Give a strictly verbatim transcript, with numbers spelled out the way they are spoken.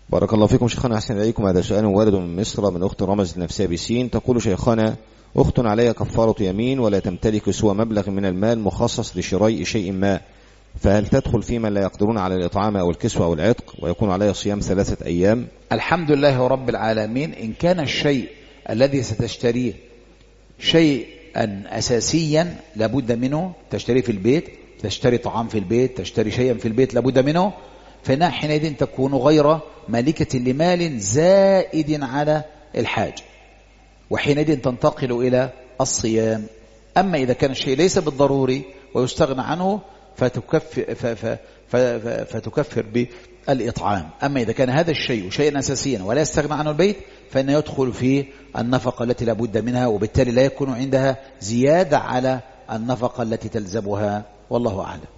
بارك الله فيكم شيخنا، أحسن إليكم. هذا سؤال وارد من مصر من أخت رمز النفسية بسين. تقول: شيخنا، أخت علي كفارة يمين ولا تمتلك سوى مبلغ من المال مخصص لشراء شيء ما، فهل تدخل في من لا يقدرون على الإطعام أو الكسوة أو العتق ويكون علي صيام ثلاثة أيام؟ الحمد لله رب العالمين. إن كان الشيء الذي ستشتريه شيئا أساسيا لابد منه، تشتري في البيت، تشتري طعام في البيت، تشتري شيئا في البيت لابد منه، فإنها حينئذ تكون غير مالكة لمال زائد على الحاج، وحينئذ تنتقل إلى الصيام. أما إذا كان الشيء ليس بالضروري ويستغنى عنه فتكفر, فتكفر بالإطعام. أما إذا كان هذا الشيء شيئا أساسيا ولا يستغنى عنه البيت فإنه يدخل في النفقة التي لابد منها، وبالتالي لا يكون عندها زيادة على النفقة التي تلزمها، والله أعلم.